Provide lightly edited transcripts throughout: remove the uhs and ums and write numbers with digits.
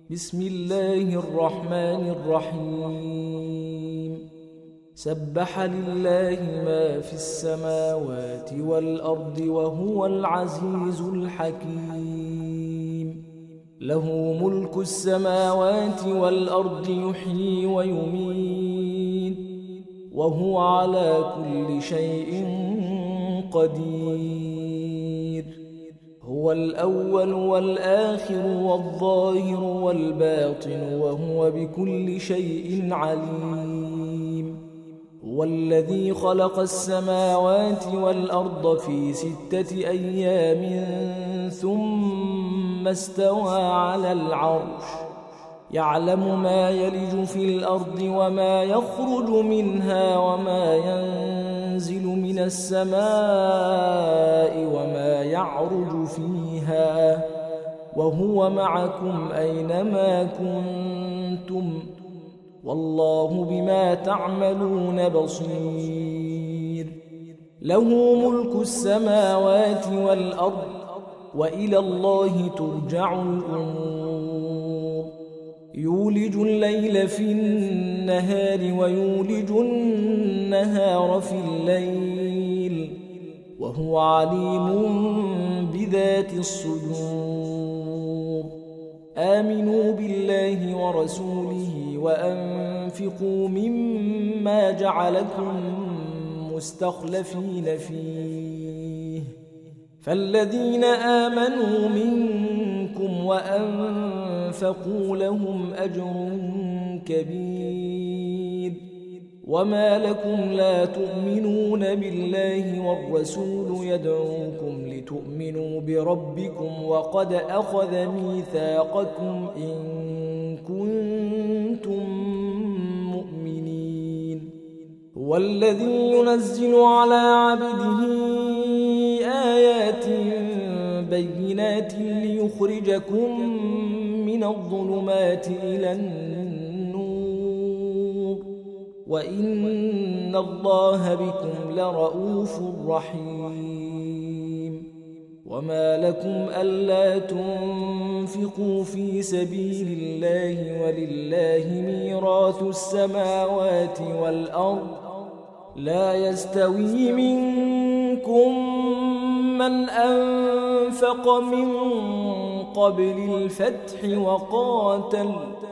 بسم الله الرحمن الرحيم سبح لله ما في السماوات والأرض وهو العزيز الحكيم له ملك السماوات والأرض يحيي ويميت وهو على كل شيء قدير هو الأول والآخر والظاهر والباطن وهو بكل شيء عليم هو الذي خلق السماوات والأرض في 6 أيام ثم استوى على العرش يعلم ما يلج في الأرض وما يخرج منها وما ينزل من السماء وما يعرج فيها وهو معكم أينما كنتم والله بما تعملون بصير له ملك السماوات والأرض وإلى الله ترجع الأمور يولج الليل في النهار ويولج النهار في الليل وهو عليم بذات الصدور آمنوا بالله ورسوله وأنفقوا مما جعلكم مستخلفين فيه فالذين آمنوا منكم وأنفقوا لهم أجر كبير وما لكم لا تؤمنون بالله والرسول يدعوكم لتؤمنوا بربكم وقد أخذ ميثاقكم إن كنتم مؤمنين هو الذي ينزل على عبده آيات بينات ليخرجكم من الظلمات إلى النور وإن الله بكم لرؤوف رحيم وما لكم ألا تنفقوا في سبيل الله ولله ميراث السماوات والأرض لا يستوي منكم من أنفق من قبل الفتح وقاتل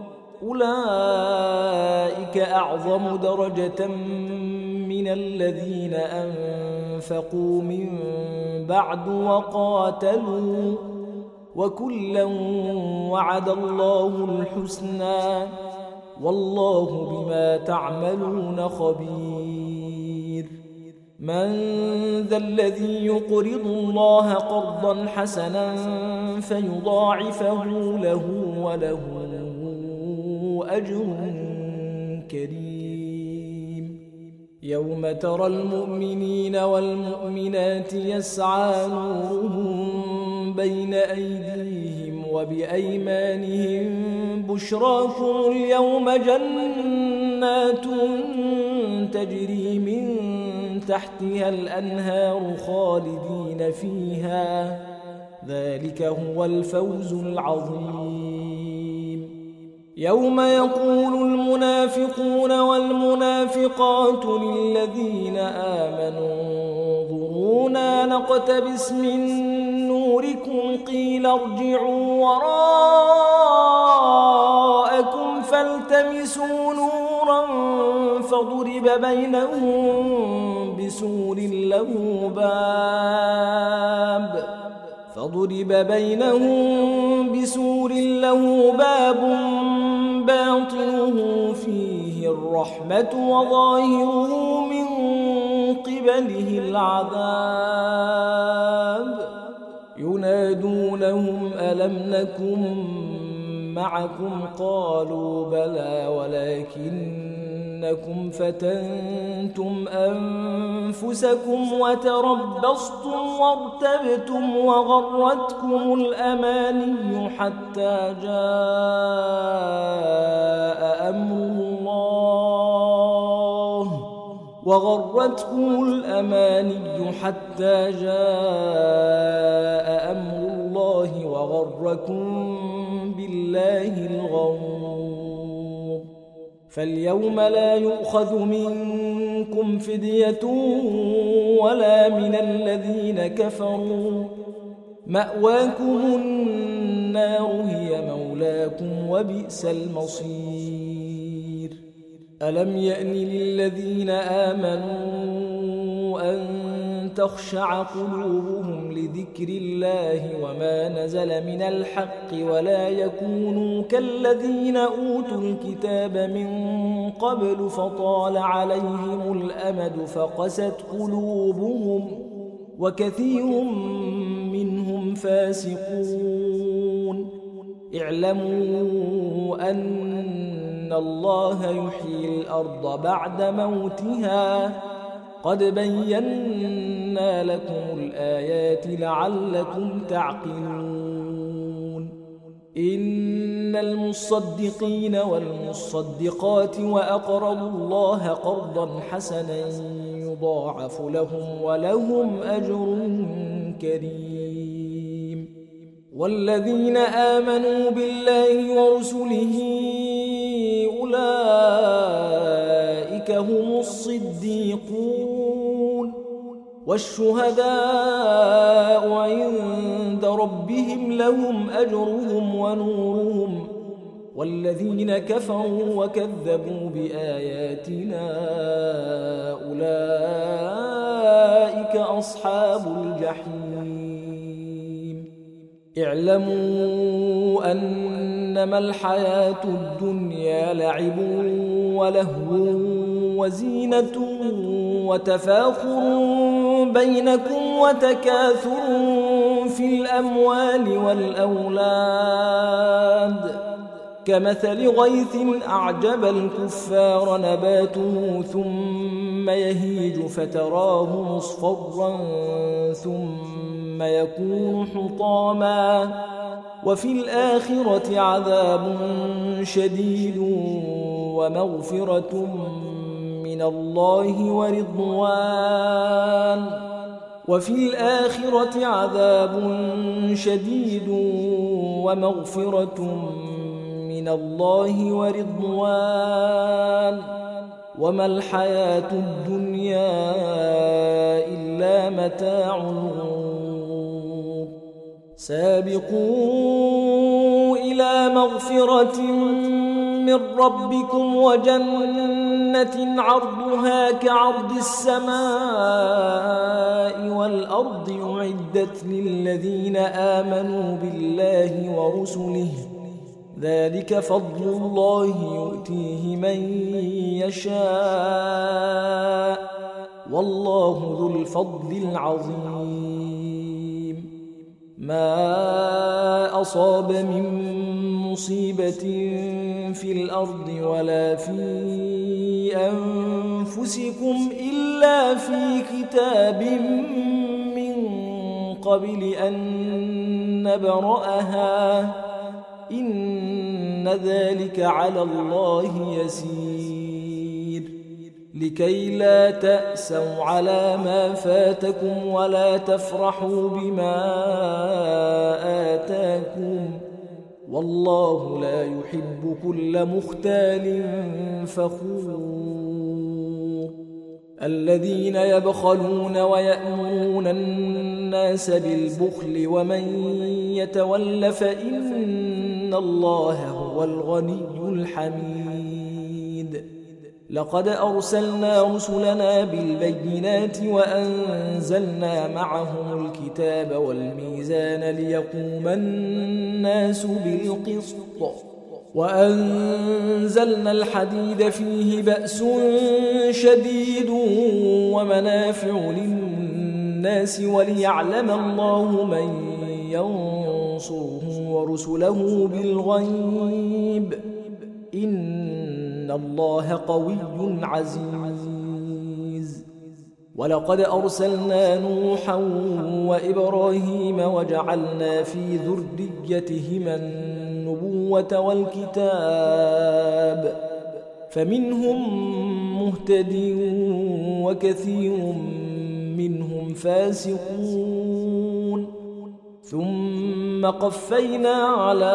أولئك أعظم درجة من الذين أنفقوا من بعد وقاتلوا وكلا وعد الله الحسنى والله بما تعملون خبير من ذا الذي يقرض الله قرضا حسنا فيضاعفه له وله أجر كريم يوم ترى المؤمنين والمؤمنات يسعى نورهم بين أيديهم وبأيمانهم بشراكم اليوم جنات تجري من تحتها الأنهار خالدين فيها ذلك هو الفوز العظيم يوم يقول المنافقون والمنافقات للذين آمنوا انظرونا نقتبس من نوركم قيل ارجعوا وراءكم فالتمسوا نورا فضرب بينهم بسور له باب باطنه فيه الرحمة وظاهره من قبله العذاب ينادونهم ألم نكن معكم قالوا بلى ولكنكم فتنتم أنفسكم وتربصتم وارتبتم وغرتكم الأماني حتى جاء أمر الله وغركم بالله بالله الغرور. فاليوم لا يؤخذ منكم فدية ولا من الذين كفروا، مأواكم النار هي مولاكم وبئس المصير. ألم يأن للذين آمنوا أن تخشع قلوبهم لذكر الله وما نزل من الحق ولا يكونوا كالذين أوتوا الكتاب من قبل فطال عليهم الأمد فقست قلوبهم وكثير منهم فاسقون. اعلموا أن الله يحيي الأرض بعد موتها، قد بينا لكم الآيات لعلكم تعقلون. إن المصدقين والمصدقات وأقرضوا الله قرضا حسنا يضاعف لهم ولهم أجر كريم. والذين آمنوا بالله ورسله أولئك هم الصديقون والشهداء عند ربهم لهم أجرهم ونورهم. والذين كفروا وكذبوا بآياتنا أولئك أصحاب الجحيم. اعلموا أنما الحياة الدنيا لعب ولهو وزينة وتفاخر بينكم وتكاثر في الأموال والأولاد، كمثل غيث أعجب الكفار نباته ثم يهيج فتراه مصفرا ثم يكون حطاما، وفي الآخرة عذاب شديد ومغفرة من الله ورضوان. وفي الآخرة عذاب شديد ومغفرة من الله ورضوان، وما الحياة الدنيا إلا متاع الغرور. سابقوا إلى مغفرة من ربكم وجنة عرضها كعرض السماء والأرض أعدت للذين آمنوا بالله ورسله، ذلك فضل الله يؤتيه من يشاء والله ذو الفضل العظيم. ما أصاب من مصيبة في الأرض ولا في أنفسكم إلا في كتاب من قبل أن نبرأها، إن ذلك على الله يسير. لكي لا تأسوا على ما فاتكم ولا تفرحوا بما آتاكم، والله لا يحب كل مختال فخور. الذين يبخلون ويأمرون الناس بالبخل ومن يتول فإن الله هو الغني الحميد. لقد أرسلنا رسلنا بالبينات وأنزلنا معهم الكتاب والميزان ليقوم الناس بالقسط، وأنزلنا الحديد فيه بأس شديد ومنافع للناس وليعلم الله من ينصره ورسله بالغيب، إن الله قوي عزيز. ولقد أرسلنا نوحا وإبراهيم وجعلنا في ذريتهما النبوة والكتاب، فمنهم مهتد وكثير منهم فاسقون. ثم قفينا على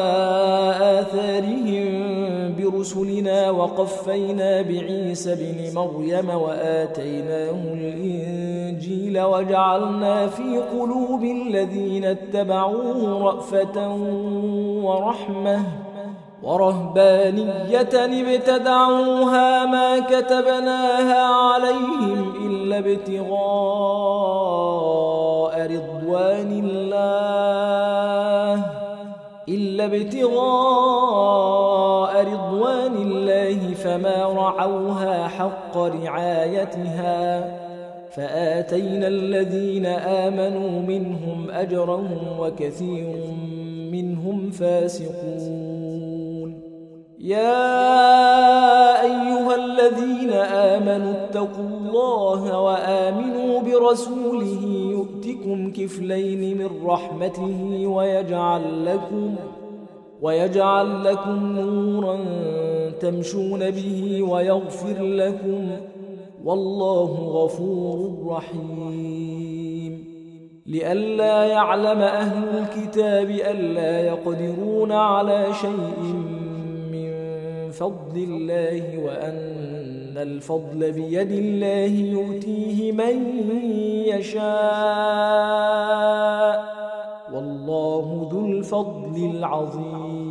آثارهم برسلنا وقفينا بعيسى بن مريم وآتيناه الإنجيل وجعلنا في قلوب الذين اتبعوه رأفة ورحمة ورهبانية ابتدعوها ما كتبناها عليهم إلا ابتغاء رضوان الله فما رعوها حق رعايتها فآتينا الذين آمنوا منهم أجرهم وكثير منهم فاسقون. يا أيها الذين آمنوا اتقوا الله وآمنوا برسوله يؤتكم كفلين من رحمته ويجعل لكم نورا تمشون به ويغفر لكم والله غفور رحيم. لئلا يعلم أهل الكتاب ألا يقدرون على شيء من فضل الله وأن الفضل بيد الله يؤتيه من يشاء والله ذو الفضل العظيم.